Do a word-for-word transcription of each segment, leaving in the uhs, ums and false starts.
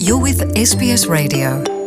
You're with เอส บี เอส Radio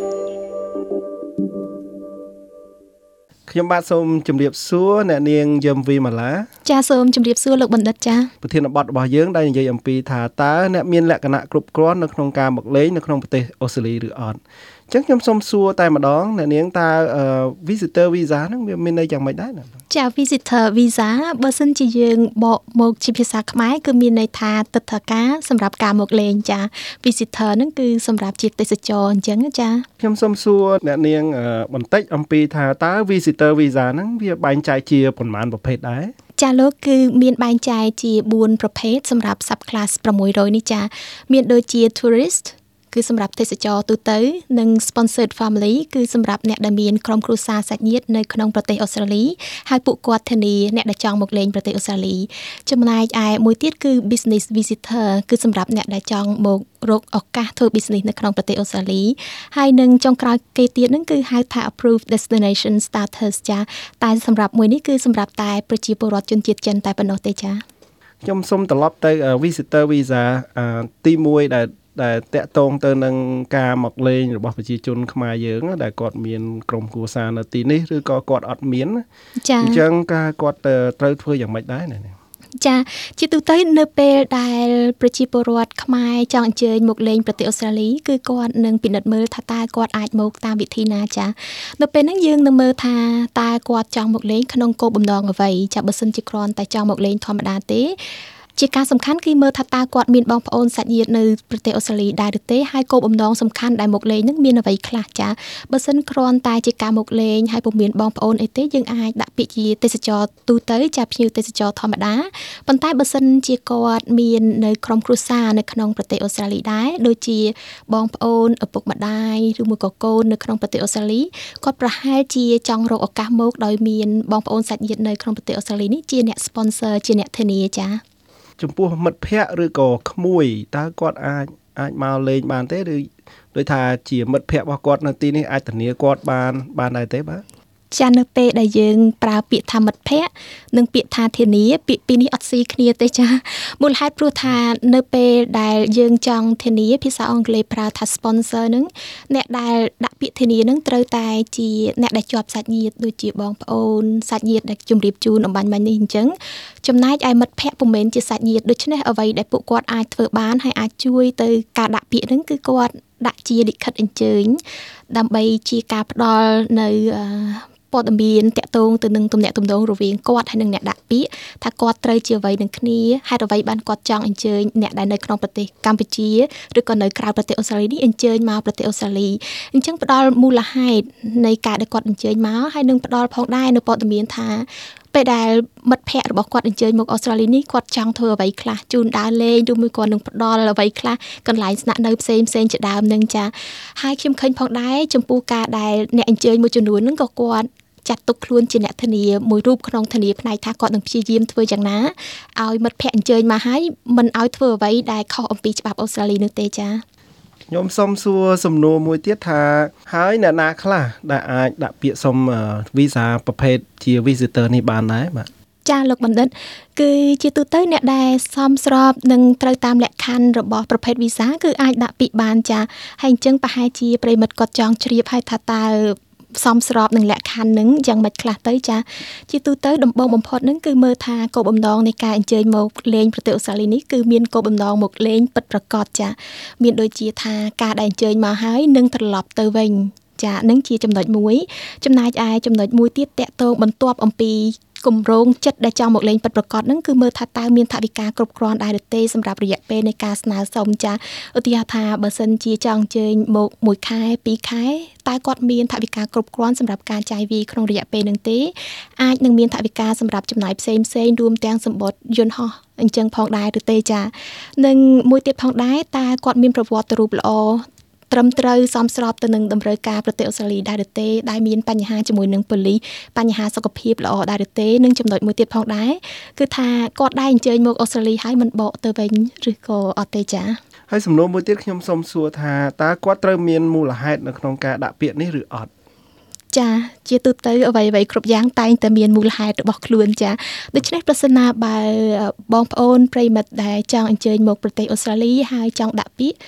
ខ្ញុំបាទសូមជម្រាបសួរអ្នកនាងយឹមវីម៉ាឡាចាសូមជម្រាបសួរលោកបណ្ឌិតចាប្រធានបទរបស់យើងដែលនិយាយអំពីថាតើអ្នកមានលក្ខណៈគ្រប់គ្រាន់នៅក្នុងការមកលេងនៅក្នុងប្រទេសអូស្ត្រាលីឬអត់អញ្ចឹងខ្ញុំសូមសួរតែម្ដងអ្នកនាងតើ visitor visa ហ្នឹងវាមានន័យយ៉ាងម៉េចដែរចា visitor visa បើសិនជាយើងបកមកជាភាសាខ្មែរគឺមានន័យថាទិដ្ឋាការសម្រាប់ការមកលេងចា visitor ហ្នឹងគឺសម្រាប់ជាទេសចរអញ្ចឹងចាខ្ញុំសូមសួរអ្នកនាងបន្តិចអំពីថាតើ visitor visa ហ្នឹងវាបែងចែកជាប៉ុន្មានប្រភេទដែរចាលោកគឺមានបែងចែកជាបួនប្រភេទសម្រាប់ sub class ៦រយនេះចាមានដូចជា touristគឺសម្រាប់ទេសចរទូទៅនិង sponsored family គឺសម្រាប់អ្នកដែលមានក្រុមគ្រួសារសាច់ញាតិនៅក្នុងប្រទេសអូស្ត្រាលីហើយពួកគាត់ធានាអ្នកដែលចង់មកលេងប្រទេសអូស្ត្រាលីចំណែកឯមួយទៀតគឺ business visitor គឺសម្រាប់អ្នកដែលចង់មករកឱកាសធ្វើ business នៅក្នុងប្រទេសអូស្ត្រាលីហើយនឹងចុងក្រោយគេទៀតហ្នឹងគឺហៅថា approved destination status ចាតែសម្រាប់មួយនេះគឺសម្រាប់តែប្រជាពលរដ្ឋជនជាតិចិនតែប៉ុណ្ណោះទេចាខ្ញុំសូមត្រឡប់ទៅ visitor visa ទីមួយដែលដែលតាក់ទងទៅនឹងការមកលេងរបស់ប្រជាជនខ្មែរយើងដែលគាត់មានក្រុមគ្រួសារនៅទីនេះឬក៏គាត់អត់មានចា៎អញ្ចឹងការគាត់ត្រូវធ្វើយ៉ាងម៉េចដែរណាចាជាទូទៅនៅពេលដែលប្រជាពលរដ្ឋខ្មែរចង់អញ្ជើញមកលេងប្រទេសអូស្ត្រាលីគឺគាត់នឹងពិនិត្យមើលថាតើគាត់អាចមកតាមវិធីណាចានៅពេលហ្នឹងយើងនឹងមើលថាតើគាត់ចង់មកលេងក្នុងគោលបំណងអ្វីចាបើសិនជាគ្រាន់តែចង់មកលេងធម្មតាទេជាការសំខាន់គឺមើលថាតើគាត់មានបងប្អូនសាច់ញាតិនៅប្រទេសអូស្ត្រាលីដែរឬទេហើយគោលបំណងសំខាន់ដែលមកលេងនឹងមានអ្វីខ្លះចាបើសិនគ្រាន់តែជាការមកលេងហើយពុំមានបងប្អូនអីទេយើងអាចដាក់ពាក្យជាទេសចរទូទៅចាភ្ញៀវទេសចរធម្មតាប៉ុន្តែបើសិនជាគាត់មាននៅក្រុមគ្រួសារនៅក្នុងប្រទេសអូស្ត្រាលីដែរដូចជាបងប្អូនឪពុកម្ដាយឬមួយក៏កូននៅក្នុងប្រទេសអូស្ត្រាលីគាត់ប្រហែលជាចង់រកឱកាសមកដោយមានបងប្អូនសាច់ញាតិនៅក្នុងប្រទេសអូស្ត្រាលីនេះជាអ្នក sponsor ជាអ្នកធានាចាចំពោះមិត្តភ័ក្តិឬក៏ក្មួយតើគាត់អាចអាចមកលេងបានទេឬដូចថាជាមិត្តភ័ក្តិរបស់គាត់នៅទីនេះអាចធានាគាត់បានបានដែរទេបាទចានៅពេលដែលយើងប្រើពាក្យថាមិត្តភ័ក្តិនិងពាក្យថាធានាពាក្យពីរនេះអត់ស៊ីគ្នាទេចាមូលហេតុព្រោះថានៅពេលដែលយើងចង់ធានាភាសាអង់គ្លេសប្រើថា sponsor នឹងអ្នកដែលដាក់ពាក្យធានានឹងត្រូវតែជាអ្នកដែលជាប់សាច់ញាតិដូចជាបងប្អូនសាច់ញាតិដែលជម្រាបជូនអំបញ្ញមិញនេះអញ្ចឹងចំណែកឯមិត្តភ័ក្តិពុំមែនជាសាច់ញាតិដូច្នេះអ្វីដែលពួកគាត់អាចធ្វើបានហើយអាចជួយទៅការដាក់ពាក្យនឹងគឺគាត់ដាក់ជាលិខិតអញ្ជើញដើម្បីជាការផ្ដល់នៅព័ត៌មានតាក់ទងទៅនឹងទំនាក់ទំនងរវាងគាត់ហើយនឹងអ្នកដាក់ពាក្យថាគាត់ត្រូវជាអ្វីនឹងគ្នាហេតុអ្វីបានគាត់ចង់អញ្ជើញអ្នកដែលនៅក្នុងប្រទេសកម្ពុជាឬក៏នៅក្រៅប្រទេសអូស្ត្រាលីនេះអញ្ជើញមកប្រទេសអូស្ត្រាលីអញ្ចឹងផ្ដល់មូលហេតុនៃការដែលគាត់អញ្ជើញមកហើយនឹងផ្ដល់ផងដែរនៅព័ត៌មានថាពេលដែលមិត្តភ័ក្តិរបស់គាត់អញ្ជើញមកអូស្ត្រាលីនេះគាត់ចង់ធ្វើអ្វីខ្លះជូនដើរលេងឬមួយគាត់នឹងផ្ដល់អ្វីខ្លះកន្លែងស្នាក់នៅផ្សេងផ្សេងជាដើមនឹងចាហើយខ្ញុំឃើញផងដែរចំពោះការដែលអ្នកអញ្ជើញមួយចំនួនហ្នឹងក៏គាត់ចាត់ទុកខ្លួនជាអ្នកធានាមួយរូបក្នុងធានាផ្នែកថាគាត់នឹងព្យាយាមធ្វើយ៉ាងណាឲ្យមិត្តភ័ក្តិអញ្ជើញមកហើយមិនឲ្យធ្វើអ្វីដែលខុសអំពីច្បាប់អូស្ត្រាលីនោះទេចាខ្ញុំសូមសួរសំណួរមួយទៀតថាហើយអ្នកណាខ្លះដែលអាចដាក់ពាក្យសុំវីសាប្រភេទជា visitor នេះបានដែរបាទចាលោកបណ្ឌិតគឺជាទូទៅអ្នកដែលសមស្របនិងត្រូវតាមលក្ខខណ្ឌរបស់ប្រភេទវីសាគឺអាចដាក់ពាក្យបានចាហើយអញ្ចឹងប្រហែលជាប្រិមិត្តគាត់ចង់ជ្រាបហើយថាតើសមស្របនឹងលក្ខខណ្ឌនឹងយ៉ាងម៉េចខ្លះទៅចាជាទូទៅដំបូងបំផុតនឹងគឺមើលថាគោលបំណងនៃការអញ្ជើញមកលេងប្រទេសអូស្ត្រាលីនេះគឺមានគោលបំណងមកលេងពិតប្រាកដចាមានដូចជាថាការដែលអញ្ជើញមកហើយនឹងត្រឡប់ទៅវិញចានឹងជាចំណុចមួយចំណែកឯចំណុចមួយទៀតតកតងបន្ទាប់អំពីគម្រោងចិត្តដែលចង់មកលេងពិតប្រាកដហ្នឹងគឺមើលថាតើមានថវិកាគ្រប់គ្រាន់ដែរឬទេសម្រាប់រយៈពេលនៃការស្នើសុំចាឧទាហរណ៍ថាបើសិនជាចង់អញ្ជើញមកមួយខែពីរខែតើគាត់មានថវិកាគ្រប់គ្រាន់សម្រាប់ការចាយវាយក្នុងរយៈពេលហ្នឹងទេអាចនឹងមានថវិកាសម្រាប់ចំណាយផ្សេងផ្សេងរួមទាំងសម្បត្តិយន្តហោះអញ្ចឹងផងដែរឬទេចានិងមួយទៀតផងដែរតើគាត់មានប្រវត្តិរូបល្អត្រឹមត្រូវសមស្របទៅនឹងតម្រូវការប្រទេសអូស្ត្រាលីដែរឬទេដែលមានបញ្ហាជាមួយនឹងប៉ូលីសបញ្ហាសុខភាពល្អដែរឬទេនិងចំណុចមួយទៀតផងដែរគឺថាគាត់ដែរអញ្ជើញមកអូស្ត្រាលីហើយមិនបកទៅវិញឬក៏អត់ទេចាហើយសំណួរមួយទៀតខ្ញុំសូមសួរថាតើគាត់ត្រូវមានមូលហេតុនៅក្នុងការដាក់ពាក្យនេះឬអត់ចាជាទូទៅអ្វីអ្វីគ្រប់យ៉ាងតែងតែមានមូលហេតុរបស់ខ្លួនចាដូច្នេះប្រសិនណាបើបងប្អូនប្រិមិត្តដែលចង់អញ្ជើញមកប្រទេសអូស្ត្រាលីហើយចង់ដាក់ពាក្យ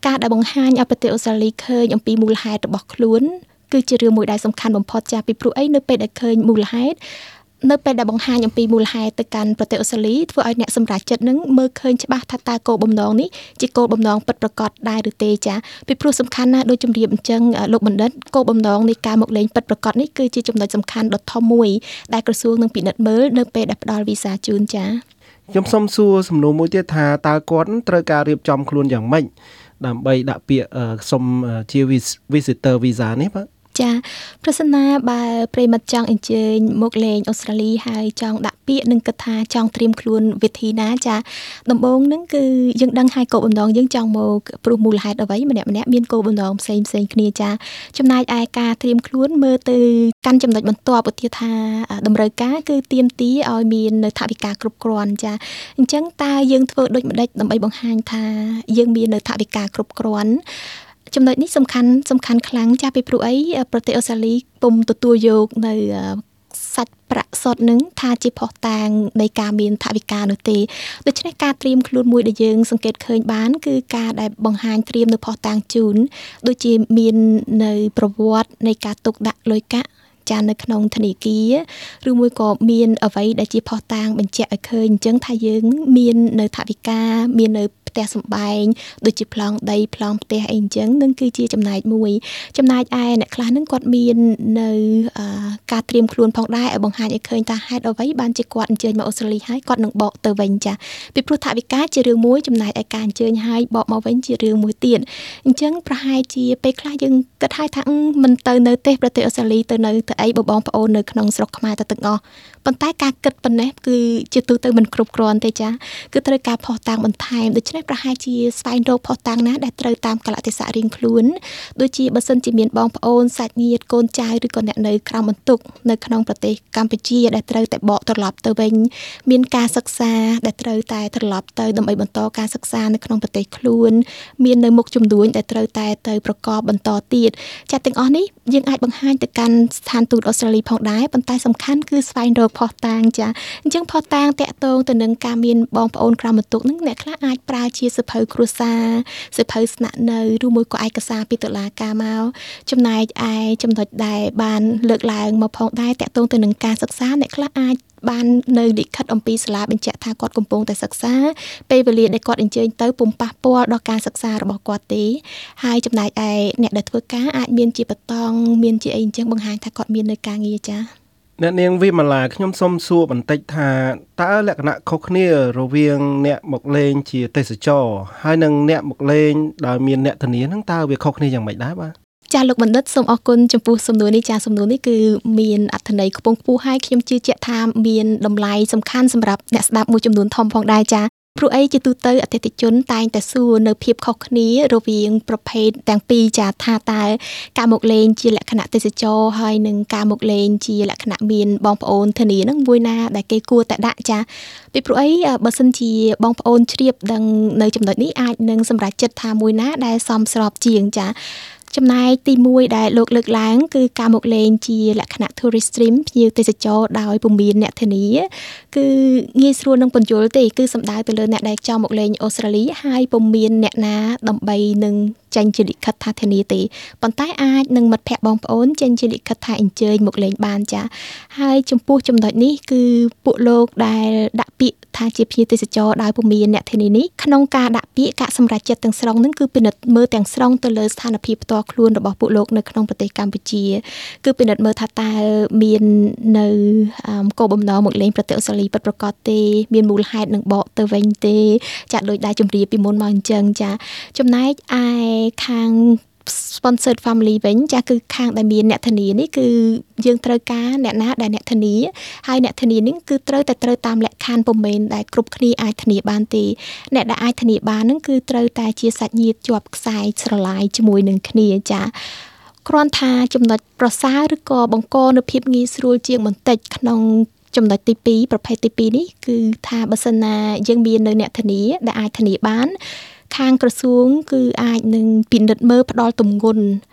ការដែលបង្ហាញឲ្យប្រទេសអូស្ត្រាលីឃើញអំពីមូលហេតុរបស់ខ្លួនគឺជារឿងមួយដែលសំខាន់បំផុតចាពីព្រោះអីនៅពេលដែលឃើញមូលហេតុនៅពេលដែលបង្ហាញអំពីមូលហេតុទៅកាន់ប្រទេសអូស្ត្រាលីធ្វើឲ្យអ្នកសម្រេចចិត្តនឹងមើលឃើញច្បាស់ថាតើគោលបំណងនេះជាគោលបំណងពិតប្រាកដដែរឬទេចាពីព្រោះសំខាន់ណាស់ដូចជំរាបអញ្ចឹងលោកបណ្ឌិតគោលបំណងនៃការមកលេងពិតប្រាកដនេះគឺជាចំណុចសំខាន់ដ៏ធំមួយដែលក្រសួងនឹងពិនិត្យមើលនៅពេលដែលផ្ដល់វីសាជូនចាខ្ញុំសូមសួរសំណួរមួយទៀតថាតើគាត់ត្រូវការរៀបចំខ្លួនយ៉ាងម៉េចដើម្បីដាក់ពាក្យសុំជា visitor visa នេះបាទចាប្រសិនណាបើប្រិមិត្តចង់អញ្ជើញមកលេងអូស្ត្រាលីហើយចង់ដាក់ពាក្យនឹងគិតថាចង់ត្រៀមខ្លួនវិធីណាចាដំបូងហ្នឹងគឺយើងដឹងហើយគោលបំណងយើងចង់មកព្រោះមូលហេតុអ្វីម្នាក់ម្នាក់មានគោលបំណងផ្សេងផ្សេងគ្នាចាចំណែកឯការត្រៀមខ្លួនមើលទៅកាន់ចំណុចបន្ទាប់ឧទាហរណ៍ថាតម្រូវការគឺទាមទារឲ្យមាននៅថវិកាគ្រប់គ្រាន់ចាអញ្ចឹងតើយើងធ្វើដូចម្ដេចដើម្បីបង្ហាញថាយើងមាននៅថវិកាគ្រប់គ្រាន់ចំណុចនេះសំខាន់សំខាន់ខ្លាំងចាស់ពីព្រោះអីប្រទេសអូស្ត្រាលីពុំទទួលយកនៅសាច់ប្រាក់សុទ្ធនឹងថាជាផុសតាងនៃការមានថវិកានោះទេដូច្នេះការត្រៀមខ្លួនមួយដែលយើងសង្កេតឃើញបានគឺការដែលបង្ហាញត្រៀមនៅផុសតាងជូនដូចជាមាននៅប្រវត្តិនៃការទុកដាក់លុយកាក់ចានៅក្នុងធនាគារឬមួយក៏មានអ្វីដែលជាផុសតាងបញ្ជាក់ឲ្យឃើញអញ្ចឹងថាយើងមាននៅថវិកាមាននៅផ្ទះសម្បែងដូចជាប្លង់ដីប្លង់ផ្ទះអីអញ្ចឹងនឹងគឺជាចំណែកមួយចំណែកឯអ្នកខ្លះនឹងគាត់មាននៅការត្រៀមខ្លួនផងដែរឲ្យបង្ហាញឲ្យឃើញថាហេតុអ្វីបានជាគាត់អញ្ជើញមកអូស្ត្រាលីហើយគាត់នឹងបកទៅវិញចាពីព្រោះថវិកាជារឿងមួយចំណែកឯការអញ្ជើញហើយបកមកវិញជារឿងមួយទៀតអញ្ចឹងប្រហែលជាពេលខ្លះយើងគិតហើយថាមិនទៅនៅទេប្រទេសអូស្ត្រាលីទៅនៅទៅអីបើបងប្អូននៅក្នុងស្រុកខ្មែរទៅទាំងអស់ប៉ុន្តែការគិតប៉ុណ្ណេះគឺជាទូទៅមិនគ្រប់គ្រាន់ទេចាគឺត្រូវការផុសតាងបន្ថែមដូច្នេះប្រហែលជាស្វែងរកផុសតាងណាដែលត្រូវតាមកលៈទេសៈរៀងខ្លួនដូចជាបើសិនជាមានបងប្អូនសាច់ញាតិកូនចៅឬក៏អ្នកនៅក្រៅបន្ទុកនៅក្នុងប្រទេសកម្ពុជាដែលត្រូវតែបកត្រឡប់ទៅវិញមានការសិក្សាដែលត្រូវតែត្រឡប់ទៅដើម្បីបន្តការសិក្សានៅក្នុងប្រទេសខ្លួនមាននៅមុខជំនួញដែលត្រូវតែទៅប្រកបបន្តទៀតចាទាំងអស់នេះយើងអាចបង្ហាញទៅកាន់ស្ថានទូតអូស្ត្រាលីផងដែរប៉ុន្តែសំខាន់គឺស្វែងរកផុសតាងចាអញ្ចឹងផុសតាងតាក់ទងទៅនឹងការមានបងប្អូនក្រៅបន្ទុកនឹងអ្នកខ្លះអាចប្រើជាសភៅគ្រួសារសភៅស្នាក់នៅឬមួយក៏ឯកសារពីតុលាការមកចំណែកឯចំណុចដែលបានលើកឡើងមកផងដែរតាក់ទងទៅនឹងការសិក្សាអ្នកខ្លះអាចបាននៅលិខិតអំពីសាលាបញ្ជាក់ថាគាត់កំពុងតែសិក្សាពេលវេលាដែលគាត់អញ្ជើញទៅពុំប៉ះពាល់ដល់ការសិក្សារបស់គាត់ទេហើយចំណែកឯអ្នកដែលធ្វើការអាចមានជាបតង់មានជាអីអញ្ចឹងបង្ហាញថាគាត់មាននៅការងារចាអ្នកនាងវិមាឡាខ្ញុំសូមសួរបន្តិចថាតើលក្ខណៈខុសគ្នារវាងអ្នកមកលេងជាទេសចរហើយនិងអ្នកមកលេងដោយមានអ្នកធានាហ្នឹងតើវាខុសគ្នាយ៉ាងម៉េចដែរបាទចាលោកបណ្ឌិតសូមអរគុណចំពោះសំណួរនេះចាសំណួរនេះគឺមានអត្ថន័យខ្ពង់ខ្ពស់ហើយខ្ញុំជឿជាក់ថាមានតម្លៃសំខាន់សម្រាប់អ្នកស្ដាប់មួយចំនួនធំផងដែរចាព្រោះអីជាទូទៅអតិថិជនតែងតែសួរនៅភាពខុសគ្នារវាងប្រភេទទាំងពីរចាថាតើការមកលេងជាលក្ខណៈទេសចរហើយនិងការមកលេងជាលក្ខណៈមានបងប្អូនធានានឹងមួយណាដែលគេគួរតែដាក់ចាពីព្រោះអីបើសិនជាបងប្អូនជ្រាបដឹងនៅចំណុចនេះអាចនឹងសម្រេចចិត្តថាមួយណាដែលសមស្របជាងចាចំណែកទីមួយដែលលោកលើកឡើងគឺការមកលេងជាលក្ខណៈ tourist stream ភ្ញៀវទេសចរដោយពុំមានអ្នកធានាគឺងាយស្រួលនឹងពន្យល់ទេគឺសំដៅទៅលើអ្នកដែលចង់មកលេងអូស្ត្រាលីហើយពុំមានអ្នកណាដើម្បីនឹងចេញជាលិខិតថាធានាទេប៉ុន្តែអាចនឹងមិត្តភ័ក្តិបងប្អូនចេញជាលិខិតថាអញ្ជើញមកលេងបានចាហើយចំពោះចំណុចនេះគឺពួកលោកដែលដាក់ពាក្យថាជាភ្ញៀវទេសចរដោយពុំមានអ្នកធានានេះក្នុងការដាក់ពាក្យការសម្រេចចិត្តទាំងស្រុងនឹងគឺពិនិត្យមើលទាំងស្រុងទៅលើស្ថានភាពផ្ទាល់ខ្លួនរបស់ពួកលោកនៅក្នុងប្រទេសកម្ពុជាគឺពិនិត្យមើលថាតើមាននៅគោលបំណងមកលេងប្រទេសអូស្ត្រាលីពិតប្រាកដទេមានមូលហេតុនឹងបកទៅវិញទេចាដូចដែលជម្រាបពីមុនមកអញ្ចឹងចាចំណែកឯខាង sponsored family វិញចាគឺខាងដែលមានអ្នកធានានេះគឺយើងត្រូវការអ្នកណាដែលអ្នកធានាហើយអ្នកធានានេះគឺត្រូវតែត្រូវតាមលក្ខខណ្ឌពុំមែនដែលគ្រប់គ្នាអាចធានាបានទេអ្នកដែលអាចធានាបានហ្នឹងគឺត្រូវតែជាសាច់ញាតិជាប់ខ្សែស្រឡាយជាមួយនឹងគ្នាចាគ្រាន់ថាចំណុចប្រសើរឬក៏បង្កនៅភាពងាយស្រួលជាងបន្តិចក្នុងចំណុចទីពីរប្រភេទទីពីរនេះគឺថាបើសិនណាយើងមាននៅអ្នកធានាដែលអាចធានាបានខាងក្រសួងគឺអាចនឹងពិនិត្យមើលផ្ដល់ទម្ងន់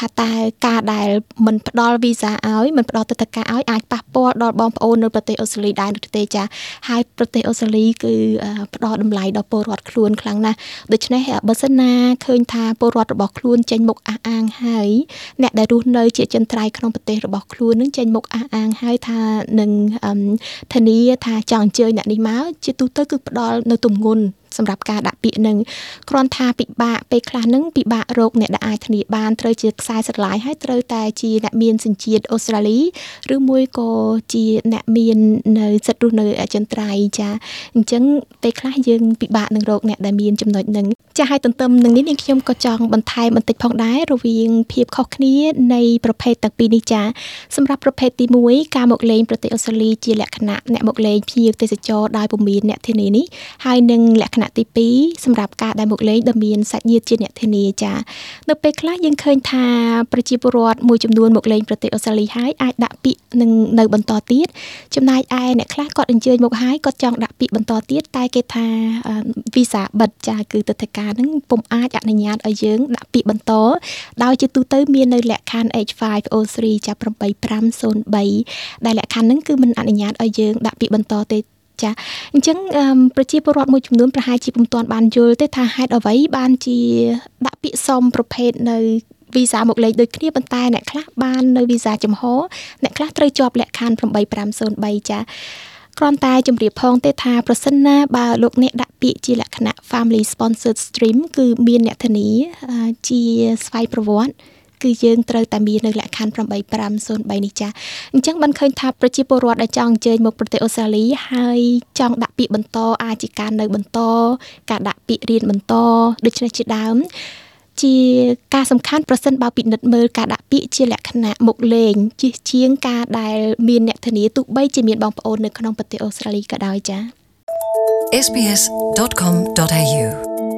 ថាតើការដែលមិនផ្ដល់វីសាឲ្យមិនផ្ដល់ទិដ្ឋាការឲ្យអាចប៉ះពាល់ដល់បងប្អូននៅប្រទេសអូស្ត្រាលីដែរឬទេចាហើយប្រទេសអូស្ត្រាលីគឺផ្ដល់តម្លៃដល់ពលរដ្ឋខ្លួនខ្លាំងណាស់ដូច្នេះបើសិនណាឃើញថាពលរដ្ឋរបស់ខ្លួនចេញមុខអះអាងហើយអ្នកដែលរស់នៅជាចិនត្រៃក្នុងប្រទេសរបស់ខ្លួននឹងចេញមុខអះអាងហើយថានឹងធានាថាចង់អញ្ជើញអ្នកនេះមកជាទូទៅគឺផ្ដល់នៅទម្ងន់សម្រាប់ការដាក់ពាក្យនឹងគ្រាន់ថាពិបាកពេលខ្លះនឹងពិបាករកអ្នកដែលអាចធានាបានត្រូវជាខ្សែស្រឡាយហើយត្រូវតែជាអ្នកមានសញ្ជាតិអូស្ត្រាលីឬមួយក៏ជាអ្នកមាននៅសិទ្ធិរស់នៅអចិន្ត្រៃយ៍ចាអញ្ចឹងពេលខ្លះយើងពិបាកនឹងរកអ្នកដែលមានចំណុចនឹងចាហើយទន្ទឹមនឹងនេះនាងខ្ញុំក៏ចង់បន្ថែមបន្តិចផងដែររវាងភាពខុសគ្នានៃប្រភេទទាំងពីរនេះចាសម្រាប់ប្រភេទទីមួយការមកលេងប្រទេសអូស្ត្រាលីជាលក្ខណៈអ្នកមកលេងភ្ញៀវទេសចរដោយពុំមានអ្នកធានានេះហើយនឹងលក្ខណៈទីពីរសម្រាប់ការដែលមកលេងដែលមានសាច់ញាតិជាអ្នកធានាចានៅពេលខ្លះយើងឃើញថាប្រជាពលរដ្ឋមួយចំនួនមកលេងប្រទេសអូស្ត្រាលីហើយអាចដាក់ពាក្យនឹងនៅបន្តទៀតចំណែកឯអ្នកខ្លះគាត់អញ្ជើញមកហើយគាត់ចង់ដាក់ពាក្យបន្តទៀតតែគេថាវីសាបិទចាគឺទិដ្ឋាការហ្នឹងពុំអាចអនុញ្ញាតឲ្យយើងដាក់ពាក្យបន្តដោយជាទូទៅមាននៅលក្ខខណ្ឌ เอช ហ្វាយ អូ ទ្រី ចាប់ eight five zero three ដែលលក្ខខណ្ឌហ្នឹងគឺមិនអនុញ្ញាតឲ្យយើងដាក់ពាក្យបន្តទេចាអញ្ចឹងប្រជាពលរដ្ឋមួយចំនួនប្រហែលជាពុំទាន់បានយល់ទេថាហេតុអ្វីបានជាដាក់ពាក្យសមប្រភេទនៅវីសាមកលេងដូចគ្នាប៉ុន្តែអ្នកខ្លះបាននៅវីសាចំហអ្នកខ្លះត្រូវជាប់លក្ខខណ្ឌ eight five zero three ចាគ្រាន់តែជម្រាបផងទេថាប្រសិនណាបើលោកអ្នកដាក់ពាក្យជាលក្ខណៈ family sponsored stream គឺមានអ្នកធានាជាស្វ័យប្រវត្តិគឺយើងត្រូវតែមាននៅលក្ខខណ្ឌ eight five zero three នេះចាអញ្ចឹងបានឃើញថាប្រជាពលរដ្ឋដែលចង់អញ្ជើញមកប្រទេសអូស្ត្រាលីហើយចង់ដាក់ពាក្យបន្តអាចជាការនៅបន្តការដាក់ពាក្យរៀនបន្តដូច្នេះជាដើមជាការសំខាន់ប្រសិនបើពិនិត្យមើលការដាក់ពាក្យជាលក្ខណៈមកលេងជាជាងការដែលមានអ្នកធានាទោះបីជាមានបងប្អូននៅក្នុងប្រទេសអូស្ត្រាលីក៏ដោយចាเอส บี เอส ดอท คอม ดอท เอ ยู